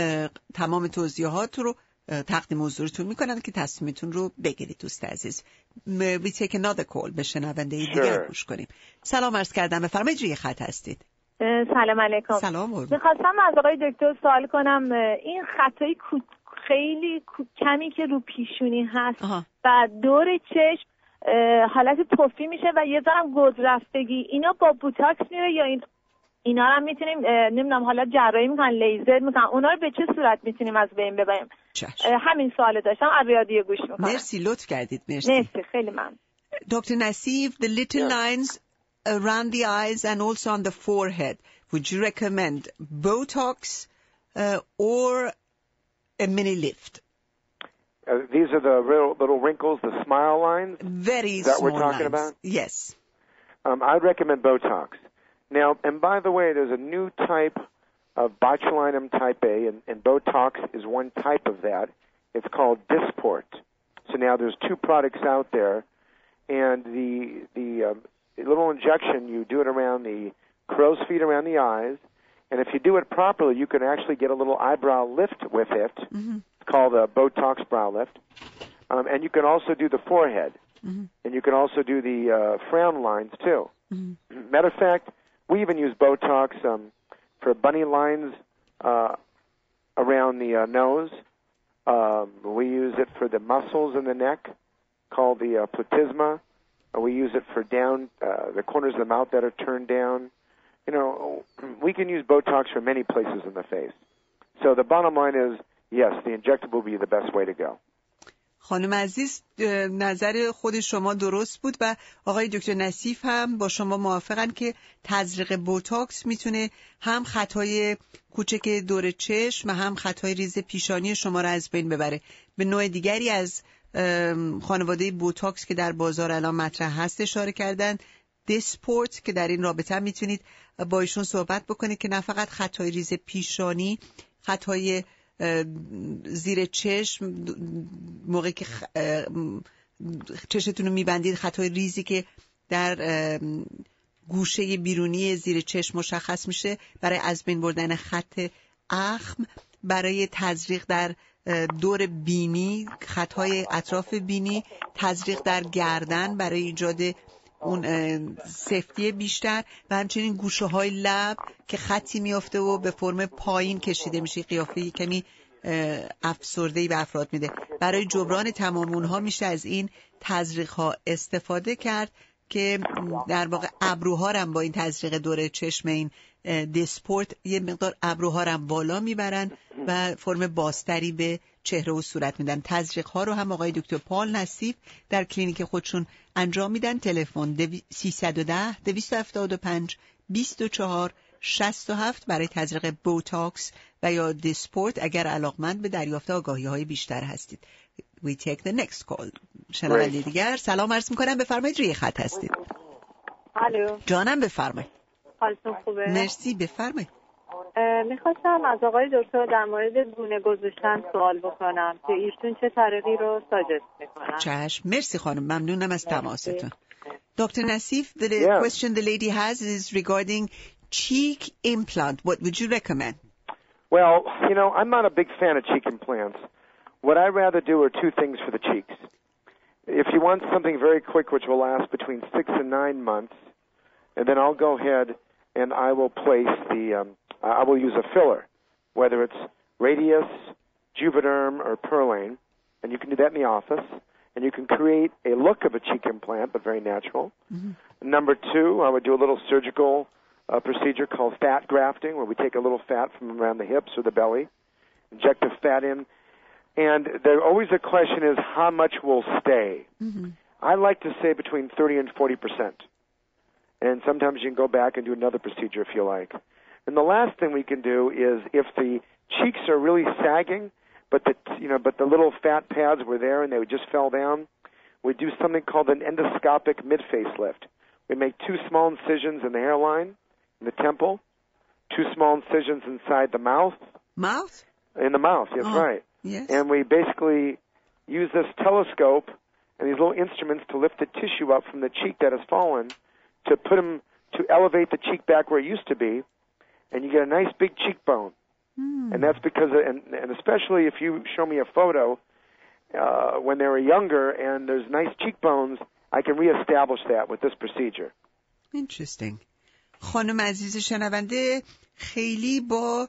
تمام توضیحات رو تقدیم حضورتون میکنن که تصمیمتون رو بگیرید. دوست عزیز we take another call، به شنونده دیگر گوش کنیم. سلام عرض کردم، بفرمایید روی خط هستید. سلام علیکم. سلام. میخواستم از آقای دکتر سوال کنم، این خطای خیلی کمی که رو پیشونی هست آها. و دور چشم حالت پفی میشه و یه ذرم گود رفتگی، اینا با بوتاکس میره یا این اینا رو هم میتونیم نمیدونم حالا جراحی میکنن، لیزر میکنن، اونا رو به چه صورت میتونیم از بین ببریم؟ همین سوال داشتم، از رادیو گوش میکنم. مرسی، لطف کردید. مرسی. مرسی خیلی ممنون. دکتر نصیف, the little yeah. lines around the eyes and also on the forehead, would you recommend Botox uh, or a mini lift? Uh, these are the real little wrinkles, the smile lines? Very Is that small what we're talking lines. about? Yes. Um, I'd recommend Botox. Now, and by the way, there's a new type of botulinum type A, and, and Botox is one type of that. It's called Dysport. So now there's two products out there, and the the um, little injection, you do it around the crow's feet around the eyes, and if you do it properly, you can actually get a little eyebrow lift with it. Mm-hmm. It's called a Botox brow lift. Um, and you can also do the forehead, mm-hmm. and you can also do the uh, frown lines, too. Mm-hmm. Matter of fact, we even use Botox um, for bunny lines uh, around the uh, nose. Um, we use it for the muscles in the neck, called the uh, platysma. Uh, we use it for down uh, the corners of the mouth that are turned down. You know, we can use Botox for many places in the face. So the bottom line is, yes, the injectable will be the best way to go. خانم عزیز، نظر خود شما درست بود و آقای دکتر نصیف هم با شما موافقن که تزریق بوتاکس میتونه هم خطای کوچک دور چشم و هم خطای ریز پیشانی شما را از بین ببره. به نوع دیگری از خانواده بوتاکس که در بازار الان مطرح هست اشاره کردن، دیسپورت، که در این رابطه هم میتونید با ایشون صحبت بکنید که نه فقط خطای ریز پیشانی، خطای زیر چشم موقعی که چشتون رو میبندید، خطای ریزی که در گوشه بیرونی زیر چشم مشخص میشه، برای از بین بردن خط اخم، برای تزریق در دور بینی، خطهای اطراف بینی، تزریق در گردن برای ایجاد اون سفتی بیشتر و همچنین گوشه های لب که خطی میافته و به فرم پایین کشیده میشه، قیافه کمی افسرده‌ای به افراد میده. برای جبران تمام اونها میشه از این تزریق ها استفاده کرد که در واقع ابروها هم با این تزریق دور چشم، این دیسپورت، یه مقدار ابروها هم بالا میبرن و فرم بازتری به چهره و صورت میدن. تزریق ها رو هم آقای دکتر پال نصیف در کلینیک خودشون انجام میدن. تلفن سیصد و ده دویست و هفتاد و پنج بیست و چهار شصت و هفت برای تزریق بوتاکس و یا دیسپورت اگر علاقمند به دریافت آگاهی های بیشتر هستید. We take the next call. شنونده دیگر، سلام عرض میکنم، بفرمایید، روی خط هستید. الو جانم، بفرمایید. حالتون خوبه؟ مرسی، بفرمایید. میخواستم از آقای دکتر در مورد گونه گذاشتن سوال بکنم که ایشون چه طریقی رو ساجست میکنن. چشم، مرسی خانم، ممنونم از تماستون. Doctor Nassif, the yeah. question the lady has is regarding cheek implant. What would you recommend? Well, you know, I'm not a big fan of cheek implants. What I'd rather do are two things for the cheeks. If you want something very quick, which will last between six and nine months, and then I'll go ahead and I will place the, um, I will use a filler, whether it's Radius, Juvederm, or Perlane, and you can do that in the office, and you can create a look of a cheek implant, but very natural. Mm-hmm. Number two, I would do a little surgical uh, procedure called fat grafting, where we take a little fat from around the hips or the belly, inject the fat in, and there always the question is how much will stay. Mm-hmm. I like to say between thirty and forty percent. And sometimes you can go back and do another procedure if you like. And the last thing we can do is if the cheeks are really sagging, but the you know but the little fat pads were there and they just fell down, we do something called an endoscopic mid-facelift. We make two small incisions in the hairline, in the temple, two small incisions inside the mouth. Mouth? In the mouth, that's oh. right. Yes. And we basically use this telescope and these little instruments to lift the tissue up from the cheek that has fallen, to put them, to elevate the cheek back where it used to be, and you get a nice big cheekbone. Mm. And that's because, of, and, and especially if you show me a photo uh, when they were younger and there's nice cheekbones, I can reestablish that with this procedure. Interesting. خانم عزیز شنونده خیلی با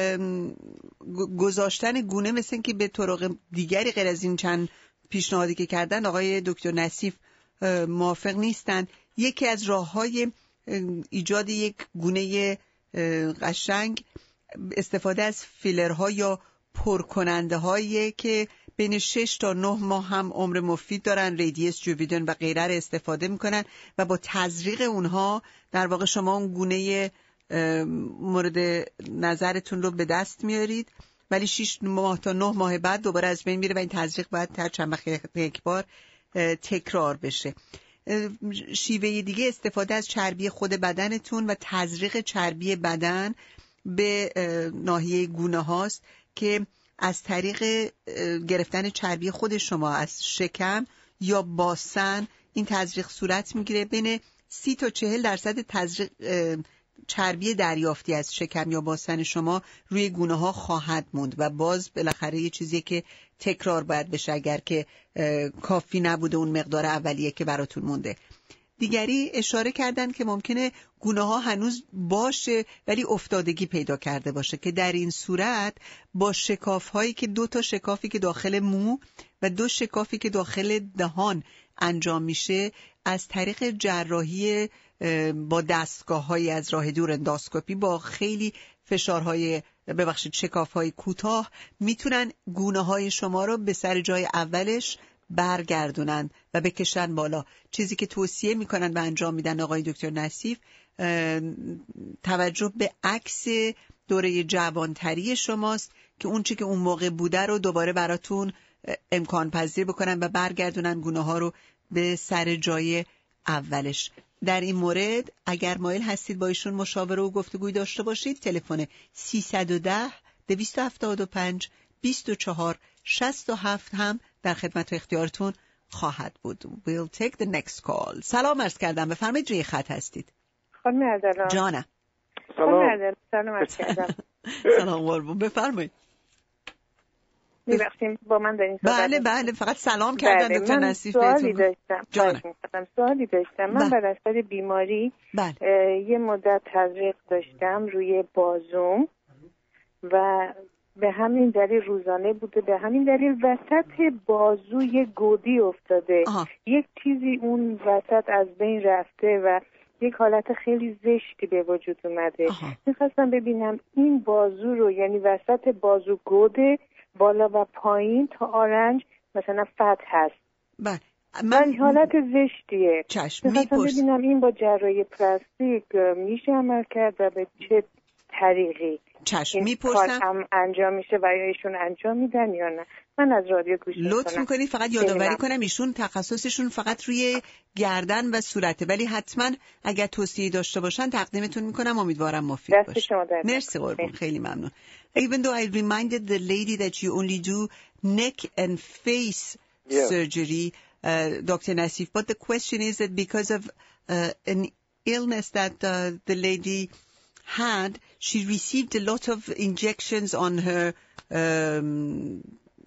گذاشتن گونه مثل این که به طرق دیگری غیر از این چند پیشنهادی که کردن آقای دکتر نصیف موافق نیستن. یکی از راه‌های ایجاد یک گونه قشنگ استفاده از فیلرها یا پرکننده هایی که بین شش تا نه ماه هم عمر مفید دارن، ریدیس، جوویدن و غیره رو استفاده میکنن و با تزریق اونها در واقع شما اون گونه مورد نظرتون رو به دست میارید، ولی شش ماه تا نه ماه بعد دوباره از بین میره و این تزریق باید هر چند وقت یک بار تکرار بشه. شیوه دیگه استفاده از چربی خود بدنتون و تزریق چربی بدن به ناحیه گونه هاست که از طریق گرفتن چربی خود شما از شکم یا باسن این تزریق صورت میگیره. بین سی تا چهل درصد تزریق چربی دریافتی از شکم یا باسن شما روی گونه ها خواهد موند و باز بالاخره یه چیزی که تکرار باید بشه اگر که کافی نبوده اون مقدار اولیه که براتون مونده. دیگری اشاره کردن که ممکنه گونه ها هنوز باشه ولی افتادگی پیدا کرده باشه که در این صورت با شکاف هایی که دو تا شکافی که داخل مو و دو شکافی که داخل دهان انجام میشه از طریق جراحی با دستگاه های از راه دور اندوسکوپی با خیلی فشارهای ببخشید شکاف‌های کوتاه میتونن گونه‌های شما رو به سر جای اولش برگردونن و بکشن بالا. چیزی که توصیه میکنن و انجام میدن آقای دکتر نصیف توجه به عکس دوره جوانتری شماست که اون چی که اون موقع بوده رو دوباره براتون امکان پذیر بکنن و برگردونن گونه‌ها رو به سر جای اولش. در این مورد اگر مایل هستید با ایشون مشاوره و گفتگوی داشته باشید تلفن سیصد و ده دویست و هفتاد و پنج بیست و چهار شصت و هفت هم در خدمت و اختیارتون خواهد بود. We'll take the next call. سلام عرض کردم، بفرمایید روی خط هستید. خانم اردلان. جانم. سلام. سلام عرض کردم. سلام قربون، بفرمایید. می‌بخشید با من دارین صحبت؟ بله بله فقط سلام کردن بله. دکتر نصیف سوالی داشتم. جانم. سوالی داشتم. من بر اثر بیماری بله. یه مدت تزریق داشتم روی بازوم و به همین دلیل روزانه بوده، به همین دلیل وسط بازوی گودی افتاده. آها. یک چیزی اون وسط از بین رفته و یک حالت خیلی زشتی به وجود اومده. میخواستم ببینم این بازو رو، یعنی وسط بازو گوده بالا و پایین تا آرنج مثلا فتح هست. بله. من حالت زشتیه. چشم میخواستم ببینم این با جراحی پلاستیک میشه عمل کرد و به چه طریقی چشم میپرسم هم انجام میشه و یا ایشون انجام میدن یا نه. من از رادیو گوش میکنم. لطف میکنید فقط یادآوری کنم ایشون تخصصشون فقط روی گردن و صورته، ولی حتما اگر توصیه داشته باشن تقدیمتون میکنم، امیدوارم مفید باشه. مرسی قربون، خیلی ممنون. Even though I reminded the lady that you only do neck and face yeah. surgery, uh, Doctor Nassif, but the question is that because of uh, an illness that uh, the lady had, she received a lot of injections on her um,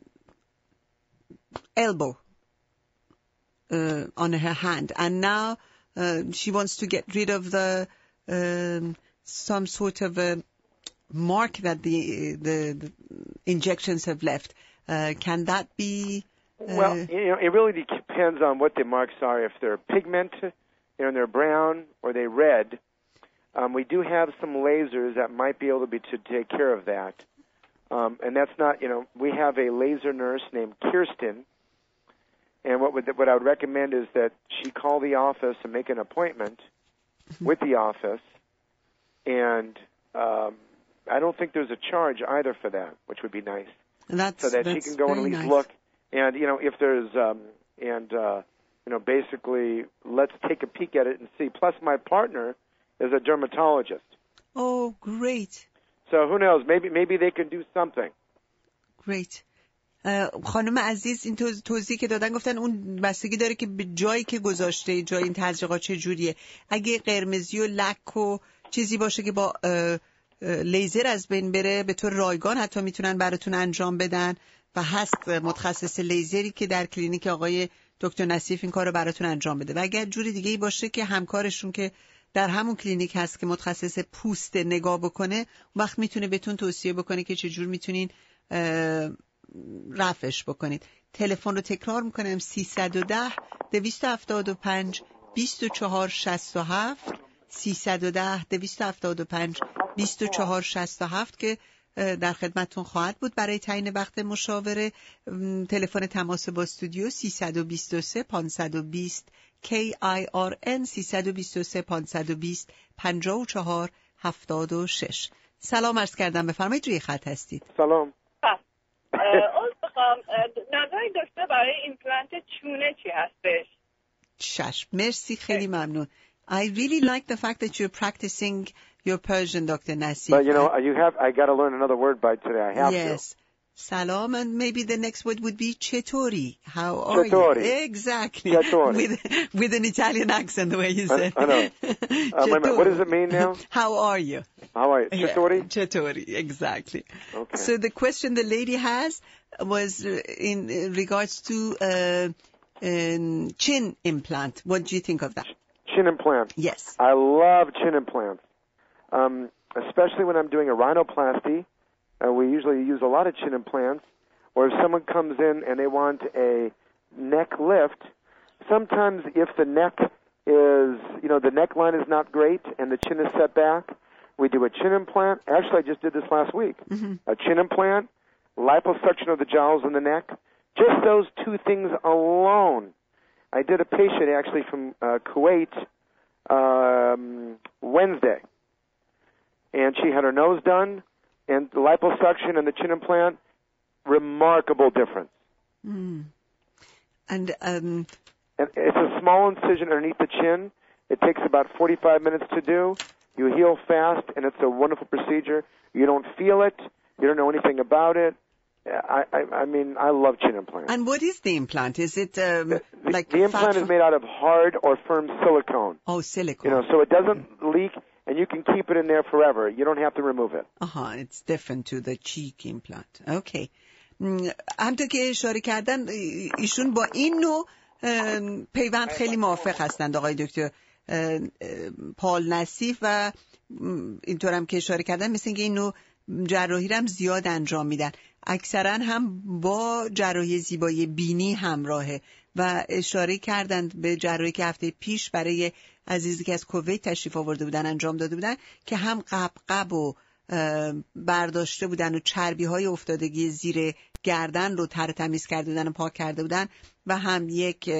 elbow, uh, on her hand, and now uh, she wants to get rid of the um, some sort of a mark that the the, the injections have left. Uh, can that be? Uh, well, you know, it really depends on what the marks are. If they're pigment, you know, and they're brown or they red. Um, we do have some lasers that might be able to be to take care of that. Um, and that's not, you know, we have a laser nurse named Kirsten. And what would, what I would recommend is that she call the office and make an appointment mm-hmm. with the office. And um, I don't think there's a charge either for that, which would be nice. That's, so that that's she can go and at least nice. look. And, you know, if there's, um, and, uh, you know, basically let's take a peek at it and see. Plus my partner is a dermatologist. Oh, great. So who knows? Maybe maybe they can do something. Great. خانم عزیز این توضیحی که دادن گفتن اون بستگی داره که به جایی که گذاشته جای این تزریقات چه جوریه. اگه قرمزی و لک و چیزی باشه که با لیزر از بین بره به طور رایگان حتی میتونن براتون انجام بدن و هست متخصص لیزری که در کلینیک آقای دکتر نصیف این کارو براتون انجام بده. و اگر جوری دیگه ای باشه که همکارشون که در همون کلینیک هست که متخصص پوست نگاه بکنه وقت میتونه بهتون توصیه بکنه که چجور میتونین رفعش بکنید. تلفن رو تکرار میکنم سیصد و ده دویست و هفتاد و پنج بیست و چهار شصت و هفت سیصد و ده دویست و هفتاد و پنج بیست و چهار شصت و هفت که در خدمتتون خواهد بود برای تعیین وقت مشاوره. تلفن تماس با استودیو سیصد و بیست و سه پانصد و بیست کی آی آر ان سیصد و بیست و سه پانصد و بیست پنجاه و چهار هفتاد و شش. سلام عرض کردم، بفرمایید روی خط هستید. سلام. از بخوام نظر دکتر برای ایمپلنت چونه چی هستش؟ چشم، مرسی، خیلی ممنون. I really like the fact that you're practicing your Persian, Doctor Nassif. But you know, you have, I got to learn another word by today. I have yes. to. Yes. Salam, and maybe the next word would be Chetori. How are Chetori. you? Exactly. Chetori. With, with an Italian accent, the way you said. I, I know. uh, wait a minute. What does it mean now? How are you? How are you? Chetori? Yeah, Chetori, exactly. Okay. So the question the lady has was in regards to uh, um, chin implant. What do you think of that? Chin implant. Yes. I love chin implants, um, especially when I'm doing a rhinoplasty. Uh, we usually use a lot of chin implants. Or if someone comes in and they want a neck lift, sometimes if the neck is, you know, the neckline is not great and the chin is set back, we do a chin implant. Actually, I just did this last week. Mm-hmm. A chin implant, liposuction of the jowls in the neck. Just those two things alone. I did a patient actually from uh, Kuwait um, Wednesday, and she had her nose done, and the liposuction and the chin implant, remarkable difference. Mm. And, um, and it's a small incision underneath the chin. It takes about forty-five minutes to do. You heal fast, and it's a wonderful procedure. You don't feel it. You don't know anything about it. I, I, I mean, I love chin implants. And what is the implant? Is it um, the, the, like the implant is made out of hard or firm silicone? Oh, silicone. You know, so it doesn't leak, and you can keep it in there forever. You don't have to remove it. Uh-huh, it's different to the cheek implant. Okay. همونطور که اشاره کردن ایشون با این نوع پیوند خیلی موافق هستند آقای دکتر پال نصیف و اینطور هم که اشاره کردن مثل اینکه این نوع جراحی رو هم زیاد انجام میدن. اکثرا هم با جراحی زیبایی بینی همراهه و اشاره کردند به جراحی که هفته پیش برای عزیزی که از کویت تشریف آورده بودن انجام داده بودن که هم قبقب و برداشته بودن و چربی های افتادگی زیر گردن رو تر تمیز کرده بودن و پاک کرده بودن و هم یک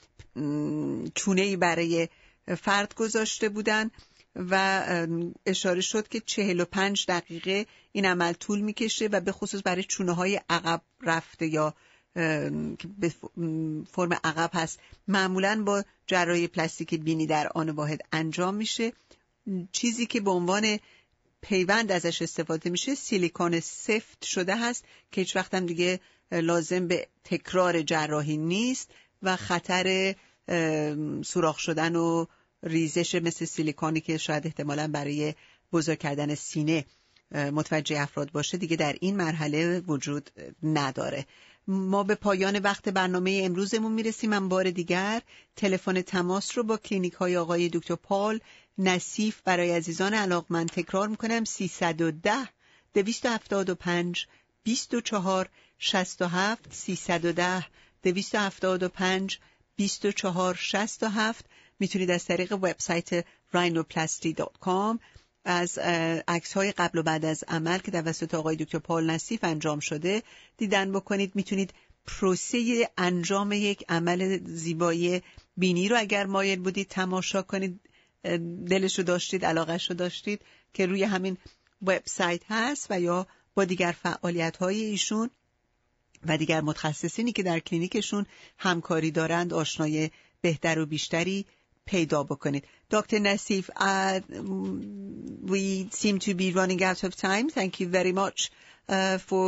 چونه‌ای برای فرد گذاشته بودن و اشاره شد که چهل و پنج دقیقه این عمل طول میکشه و به خصوص برای چونه های عقب رفته یا که به فرم عقب هست معمولاً با جراحی پلاستیک بینی در آن واحد انجام میشه. چیزی که به عنوان پیوند ازش استفاده میشه سیلیکون سفت شده هست که هیچ وقت هم دیگه لازم به تکرار جراحی نیست و خطر سوراخ شدن و ریزش مثل سیلیکونی که شاید احتمالاً برای بزرگ کردن سینه متوجه افراد باشه دیگه در این مرحله وجود نداره. ما به پایان وقت برنامه امروزمون میرسیم. من بار دیگر تلفن تماس رو با کلینیک های آقای دکتر پال نصیف برای عزیزان علاقمند تکرار میکنم سیصد و ده دویست و هفتاد و پنج بیست و چهار شصت و هفت سیصد و ده دویست و هفتاد و پنج بیست و چهار شصت و هفت. میتونید از طریق وبسایت راینوپلاستی دات کام از عکس‌های قبل و بعد از عمل که توسط آقای دکتر پال نصیف انجام شده دیدن بکنید. میتونید پروسه انجام یک عمل زیبایی بینی رو اگر مایل بودید تماشا کنید، دلش رو داشتید، علاقه‌اش رو داشتید که روی همین وبسایت هست و یا با دیگر فعالیت‌های ایشون و دیگر متخصصینی که در کلینیکشون همکاری دارند آشنای بهتر و بیشتری پیدا بکنید. Doctor Nassif, uh, we seem to be running out of time. Thank you very much uh, for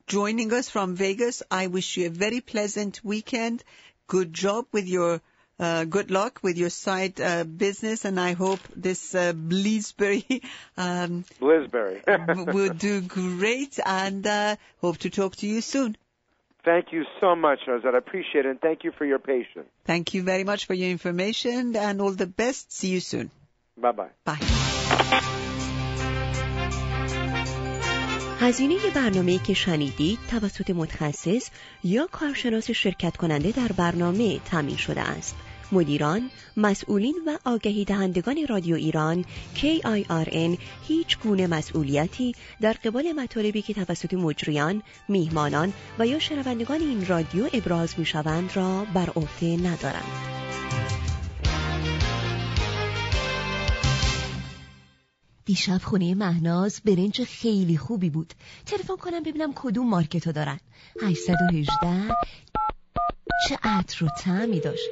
joining us from Vegas. I wish you a very pleasant weekend. Good job with your, uh, good luck with your side uh, business, and I hope this uh, Blisberry um, Blisberry will do great, and uh, hope to talk to you soon. Thank you so much, Rosette. I appreciate it, and thank you for your patience. Thank you very much for your information, and all the best. See you soon. Bye-bye. Bye. هزینه برنامه‌ای که شنیدید توسط متخصص یا کارشناس شرکت کننده در برنامه تامین شده است. مدیران، مسئولین و آگهی دهندگان رادیو ایران کی آی آر ان هیچ گونه مسئولیتی در قبال مطالبی که توسط مجریان، میهمانان و یا شنوندگان این رادیو ابراز می‌شوند را بر عهده ندارند. دیشب خونه مهناز برنج خیلی خوبی بود. تلفن کنم ببینم کدوم مارکتو دارن. هشتصد و هجده. چه عطر و طعمی داشت.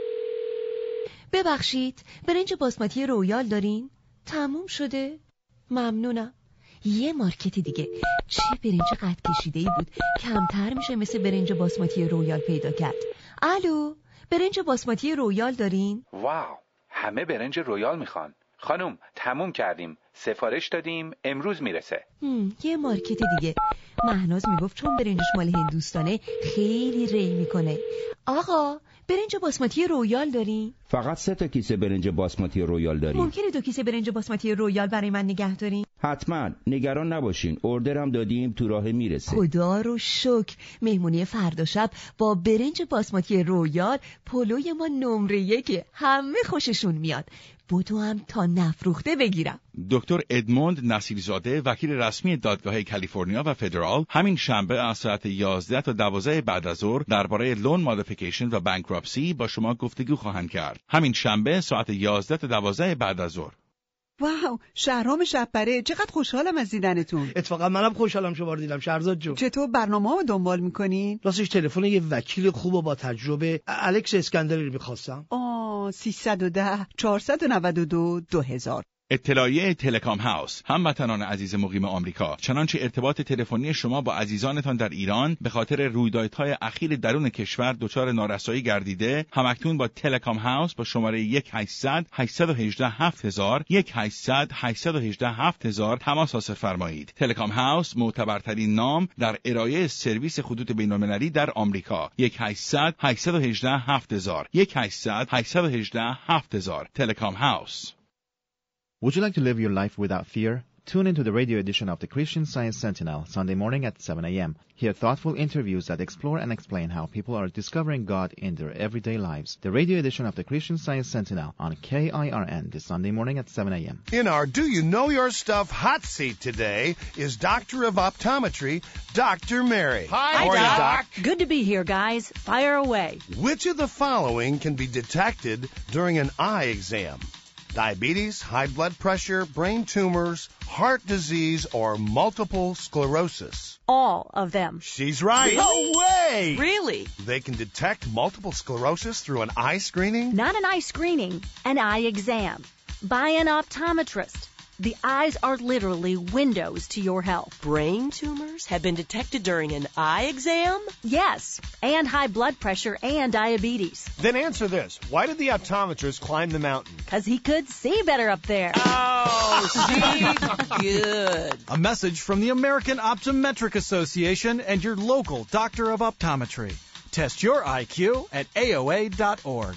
ببخشید، برنج باسمتی رویال دارین؟ تموم شده؟ ممنونم. یه مارکت دیگه. چه برنج قد کشیده‌ای بود. کمتر میشه مثل برنج باسمتی رویال پیدا کرد. الو، برنج باسمتی رویال دارین؟ واو، همه برنج رویال میخوان. خانم، تموم کردیم. سفارش دادیم، امروز میرسه. یه مارکت دیگه. مهناز میگفت چون برنجش مال هندوستانه خیلی ری میکنه. آقا، برنج باسمتی رویال دارین؟ فقط سه تا کیسه برنج باسمتی رویال داریم. ممکنه دو کیسه برنج باسمتی رویال برای من نگه دارین؟ حتما، نگران نباشین. اوردرم دادیم، تو راه میرسه. خدا رو شکر. مهمونی فردا شب با برنج باسمتی رویال پلوی ما نمره یکه. همه خوششون میاد. بودو هم تا نفروخته بگیرم. دکتر ادموند نصیرزاده، وکیل رسمی دادگاه کالیفرنیا و فدرال، همین شنبه از ساعت یازده تا دوازده بعد از ظهر درباره لون مودیفیکیشن و بانکراپسی با شما گفتگو خواهند کرد. همین شنبه ساعت یازده تا دوازده بعد از ظهر. واو، شهرام شب‌بره، چقدر خوشحالم از دیدنتون. اتفاقا منم خوشحالم شما رو دیدم شهرزاد جون. چطور برنامه‌ها رو دنبال می‌کنین؟ راستش تلفن یه وکیل خوب و با تجربه الکس اسکندری رو می‌خواستم. آه، سیصد و ده چهارصد و نود و دو دو هزار. اطلاعیه تلکام هاوس. هموطنان عزیز مقیم آمریکا، چنانچه ارتباط تلفنی شما با عزیزانتان در ایران به خاطر رویدادهای اخیر درون کشور دچار نارسایی گردیده، همکنون با تلکام هاوس با شماره یک هشتصد هشتصد و هجده هفت هزار یک هشتصد هشتصد و هجده هفت هزار تماس حاصل فرمایید. تلکام هاوس معتبرترین نام در ارائه سرویس خطوط بین‌المللی در آمریکا. یک هشتصد هشتصد و هجده هفت هزار یک هشتصد هشتصد و هجده هفت هزار تلکام هاوس. Would you like to live your life without fear? Tune into the radio edition of the Christian Science Sentinel, Sunday morning at seven a.m. Hear thoughtful interviews that explore and explain how people are discovering God in their everyday lives. The radio edition of the Christian Science Sentinel on K I R N this Sunday morning at seven a.m. In our Do You Know Your Stuff hot seat today is Doctor of Optometry, Doctor Mary. Hi, How are Doc. you, Doc? Good to be here, guys. Fire away. Which of the following can be detected during an eye exam? Diabetes, high blood pressure, brain tumors, heart disease, or multiple sclerosis? All of them. She's right. No way! Really? They can detect multiple sclerosis through an eye screening? Not an eye screening, an eye exam. By an optometrist. The eyes are literally windows to your health. Brain tumors have been detected during an eye exam? Yes, and high blood pressure and diabetes. Then answer this. Why did the optometrist climb the mountain? Because he could see better up there. Oh, see? Good. A message from the American Optometric Association and your local doctor of optometry. Test your I Q at A O A dot org.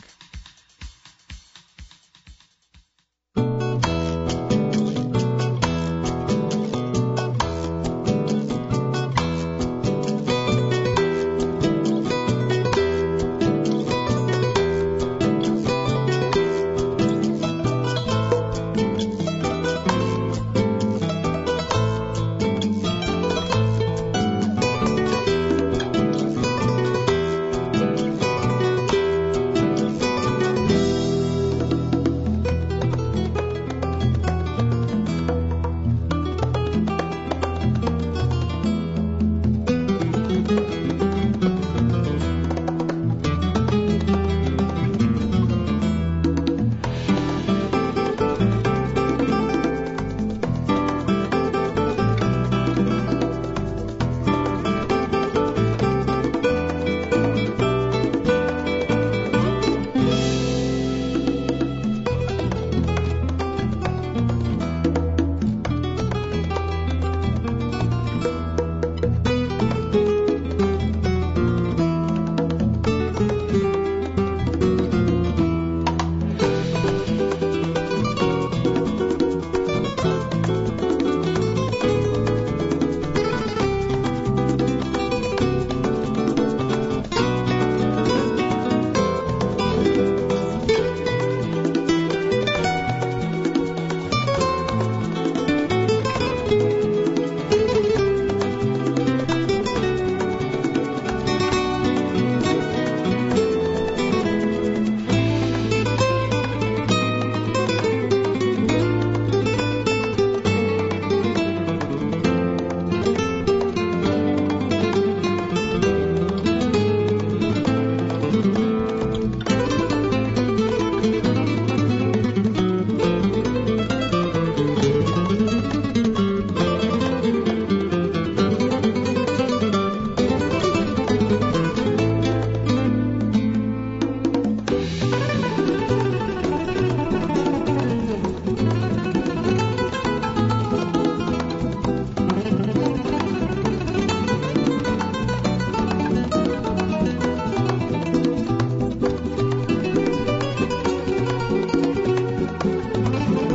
شما.